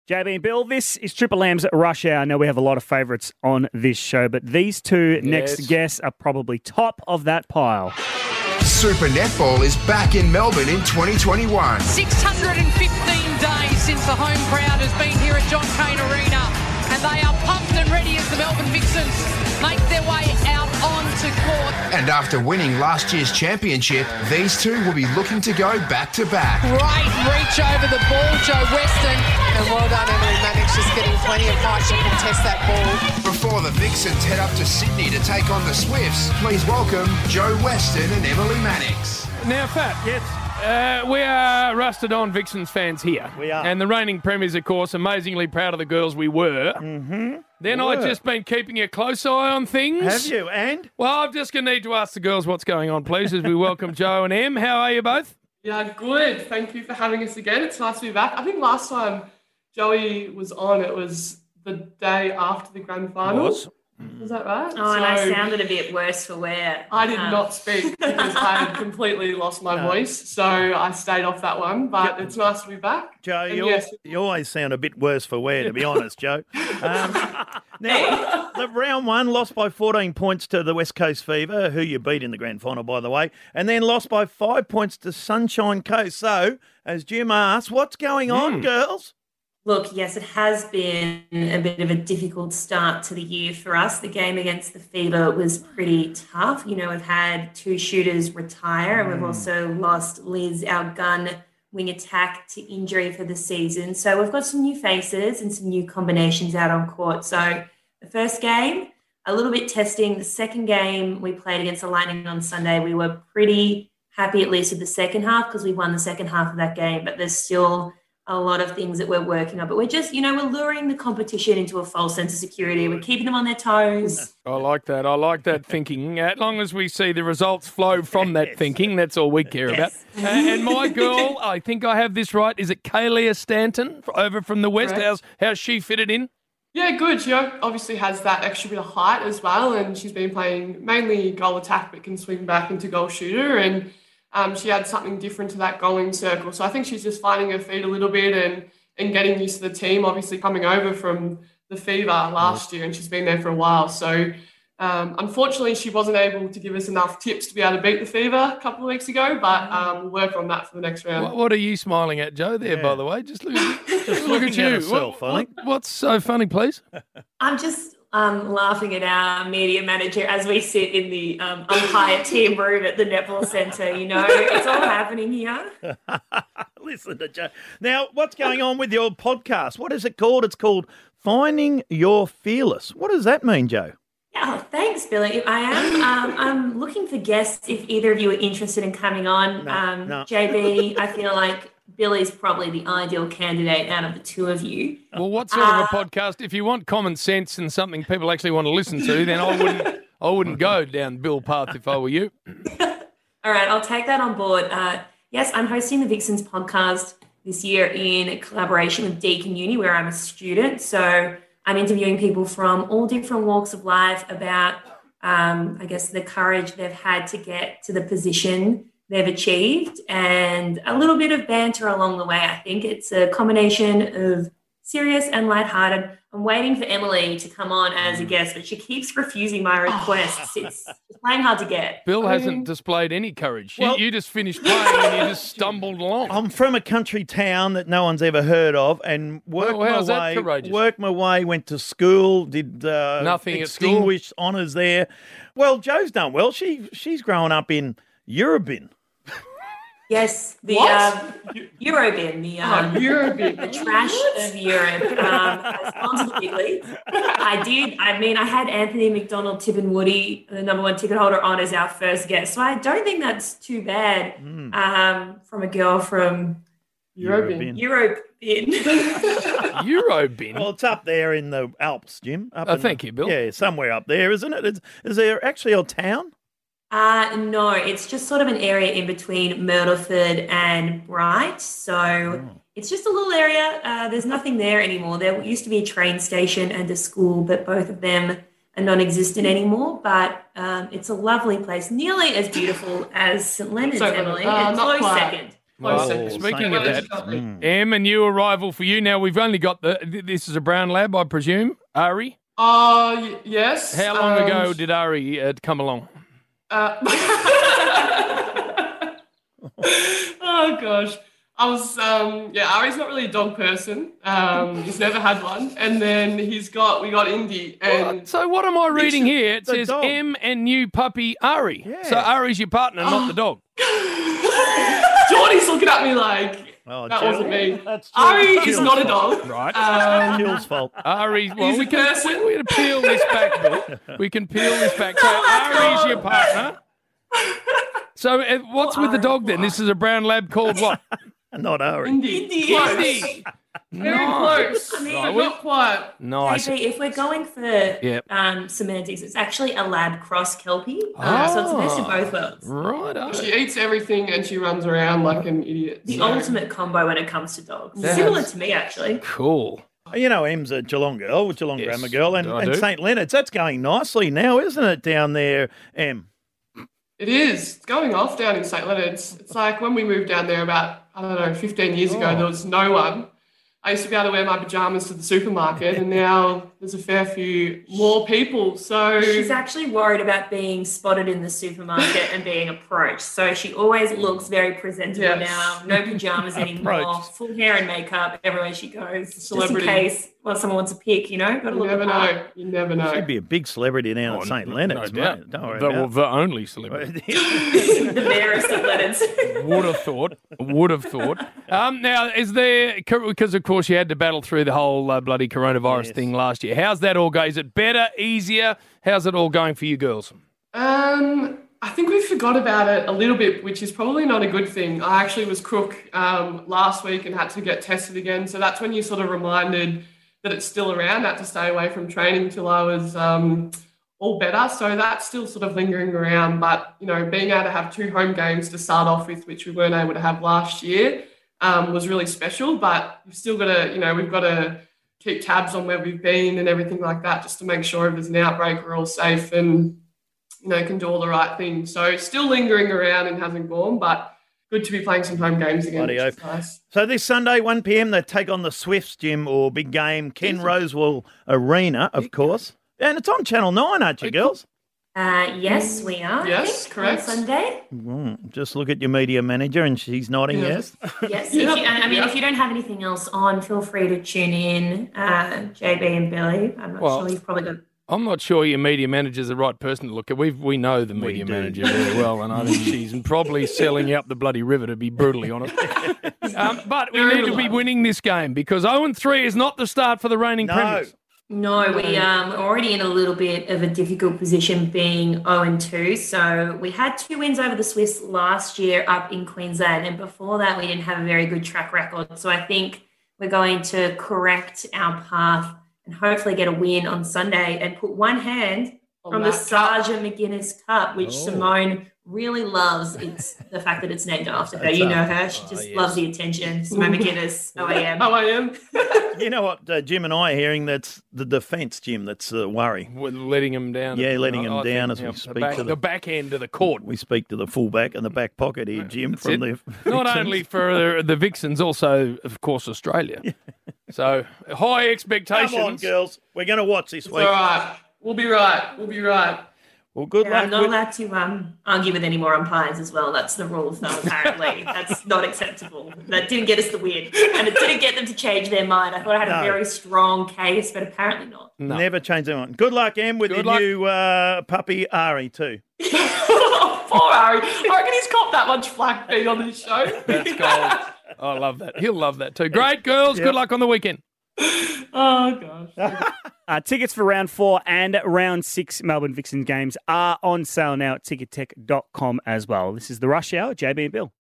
JB and Bill, this is Triple M's Rush Hour. I know we have a lot of favourites on this show, but these two next guests are probably top of that pile. Super Netball is back in Melbourne in 2021. 615 days since the home crowd has been here at John Cain Arena, and they are pumped and ready as the Melbourne Vixens make their way out onto court. And after winning last year's championship, these two will be looking to go back-to-back. Great reach over the ball, Joe Weston. And well done, Emily Mannix, just getting plenty of height to contest that ball. Before the Vixens head up to Sydney to take on the Swifts, please welcome Joe Weston and Emily Mannix. Now, Fat, we are rusted on Vixens fans here. We are. And the reigning premiers, of course, amazingly proud of the girls we were. Mm-hmm. Then I've just been keeping a close eye on things. Have you? And? Well, I'm just going to need to ask the girls what's going on, please, as we welcome Joe and Em. How are you both? Yeah, good. Thank you for having us again. It's nice to be back. I think last time Joey was on, it was the day after the grand final. Was that right? Oh, and I sounded a bit worse for wear. I did not speak because I had completely lost my voice, so I stayed off that one. But it's nice to be back. Joe, you always sound a bit worse for wear, to be honest, Joe. Now, the round one lost by 14 points to the West Coast Fever, who you beat in the grand final, by the way, and then lost by 5 points to Sunshine Coast. So, as Jim asked, what's going on, girls? Look, yes, it has been a bit of a difficult start to the year for us. The game against the Fever was pretty tough. You know, we've had 2 shooters retire, and we've also lost Liz, our gun wing attack, to injury for the season. So we've got some new faces and some new combinations out on court. So the first game, a little bit testing. The second game we played against the Lightning on Sunday, we were pretty happy at least with the second half because we won the second half of that game, but there's still a lot of things that we're working on, but we're just, we're luring the competition into a false sense of security. We're keeping them on their toes. I like that. I like that thinking. As long as we see the results flow from that thinking, that's all we care about. And my girl, I think I have this right. Is it Kalia Stanton over from the West? How's she fitted in? Yeah, good. She obviously has that extra bit of height as well, and she's been playing mainly goal attack, but can swing back into goal shooter, and she had something different to that goaling circle. So I think she's just finding her feet a little bit and getting used to the team, obviously coming over from the Fever last year, and she's been there for a while. So unfortunately, she wasn't able to give us enough tips to be able to beat the Fever a couple of weeks ago, but we'll work on that for the next round. What are you smiling at, Joe, there, by the way? Just look at you. Herself, what's so funny, please? I'm just laughing at our media manager as we sit in the umpire team room at the Netball Centre. It's all happening here. Listen to Joe. Now, what's going on with your podcast? What is it called? It's called Finding Your Fearless. What does that mean, Joe? Yeah, thanks, Billy. I am. I'm looking for guests if either of you are interested in coming on. No. JB, I feel like Billy's probably the ideal candidate out of the two of you. Well, what sort of a podcast? If you want common sense and something people actually want to listen to, then I wouldn't go down Bill path if I were you. All right, I'll take that on board. Yes, I'm hosting the Vixens podcast this year in collaboration with Deakin Uni, where I'm a student. So I'm interviewing people from all different walks of life about, the courage they've had to get to the position they've achieved, and a little bit of banter along the way. I think it's a combination of serious and lighthearted. I'm waiting for Emily to come on as a guest, but she keeps refusing my requests. It's playing hard to get. Bill hasn't displayed any courage. Well, you just finished playing and you just stumbled along. I'm from a country town that no one's ever heard of, and worked my way, went to school, did nothing distinguished honours there. Well, Joe's done well. She's grown up in Eurobin. Yes, the Eurobin, the trash of Europe has gone to the big leagues. I had Anthony McDonald Tippin-Woody, the number 1 ticket holder, on as our first guest. So I don't think that's too bad from a girl from Eurobin. Eurobin? Well, it's up there in the Alps, Jim. Thank you, Bill. Yeah, somewhere up there, isn't it? Is there actually a town? No, it's just sort of an area in between Myrtleford and Bright. So it's just a little area. There's nothing there anymore. There used to be a train station and a school, but both of them are non-existent anymore. But it's a lovely place, nearly as beautiful as St Leonard's, Emily. It's close second. Close Well, second. speaking of that, Mm. Em, a new arrival for you. Now, we've only got this is a brown lab, I presume, Ari. Yes. How long ago did Ari come along? Oh gosh, I was Ari's not really a dog person. He's never had one, and then we got Indy, and So what am I reading here? It the says dog. M and new puppy Ari. Yeah. So Ari's your partner, not the dog. Geordie's looking at me like Oh, that Jill. wasn't me. That's Ari Jill's is not a fault. dog. Right. Jill's fault. Ari, well, He's we a can person. we can peel this back, Bill. We can peel this back. So Ari's your partner. So what's with the dog then? This is a brown lab called what? Not Ari. Indy. Close. Indy. Very Nice. close. I mean, But not quite. Nice. JB, if we're going for Yep. semantics, it's actually a lab cross Kelpie. So it's the best of both worlds. Right. She eats everything and she runs around like an idiot. The So- ultimate combo when it comes to dogs. Yes. Similar to me, actually. Cool. You know, Em's a Geelong girl, Geelong Yes, grammar girl, and, I and do. St Leonard's. That's going nicely now, isn't it, down there, Em? It is. It's going off down in St Leonard's. It's like when we moved down there about, 15 years ago, there was no one. I used to be able to wear my pajamas to the supermarket, and now there's a fair few more people. So She's actually worried about being spotted in the supermarket and being approached. So she always looks very presentable Yes. now. No pajamas anymore. Approached. Full hair and makeup everywhere she goes. Celebrity. Just in case someone wants a pic, Got to you look never apart. know. You never know. She'd be a big celebrity down at St Leonard's, No doubt. mate. Don't worry the, about the only celebrity. it. The mayor's of Leonard's. Would have thought. Would have thought. Now, is there, because of course you had to battle through the whole bloody coronavirus thing last year. How's that all going? Is it better, easier? How's it all going for you girls? I think we forgot about it a little bit, which is probably not a good thing. I actually was crook last week and had to get tested again. So that's when you sort of reminded that it's still around. I had to stay away from training till I was all better. So that's still sort of lingering around. But, being able to have 2 home games to start off with, which we weren't able to have last year, was really special. But you've still got to, we've got to keep tabs on where we've been and everything like that, just to make sure if there's an outbreak, we're all safe and, can do all the right things. So still lingering around and hasn't gone, but good to be playing some home games again, which is nice. So this Sunday, 1 p.m, they take on the Swifts, Jim, or big game, Ken Rosewell Arena, of course. And it's on Channel 9, aren't you, girls? Yes, we are. Yes, I think, correct. On Sunday. Just look at your media manager and she's nodding yes. Yes. Yep, If you don't have anything else on, feel free to tune in. JB and Billy. I'm not sure you've probably got. I'm not sure your media manager's the right person to look at. We know the media manager very well, and I think she's probably selling up the bloody river, to be brutally honest. But we need to be winning this game because 0-3 is not the start for the reigning premiers. No, we are already in a little bit of a difficult position being 0-2. So we had 2 wins over the Swifts last year up in Queensland, and before that we didn't have a very good track record. So I think we're going to correct our path and hopefully get a win on Sunday and put one hand on the Sergeant McGuinness Cup, which Simone really loves. It's the fact that it's named after her. You know her. She just loves the attention. Simone McGuinness, OAM. OAM. You know what, Jim and I are hearing? That's the defence, Jim, that's a worry. We're letting them down. Yeah, letting them down as we the speak back, to the back end of the court. We speak to the fullback and the back pocket here, Jim, from the Not Vixens. only for the Vixens, also, of course, Australia. So, high expectations. Come on, girls. We're going to watch this It's week. all right. We'll be right. We'll be right. Well, good Yeah, luck. I'm not allowed to argue with any more umpires as well. That's the rule of thumb, apparently. That's not acceptable. That didn't get us the win. And it didn't get them to change their mind. I thought I had a very strong case, but apparently not. Never change their mind. Good luck, Em, with Good your luck. new puppy, Ari, too. Poor Harry. I reckon he's copped that much flack being on this show. That's gold. I love that. He'll love that too. Great, girls. Good luck on the weekend. Oh, gosh. Tickets for round 4 and round 6 Melbourne Vixen games are on sale now at tickettech.com as well. This is the Rush Hour, JB and Bill.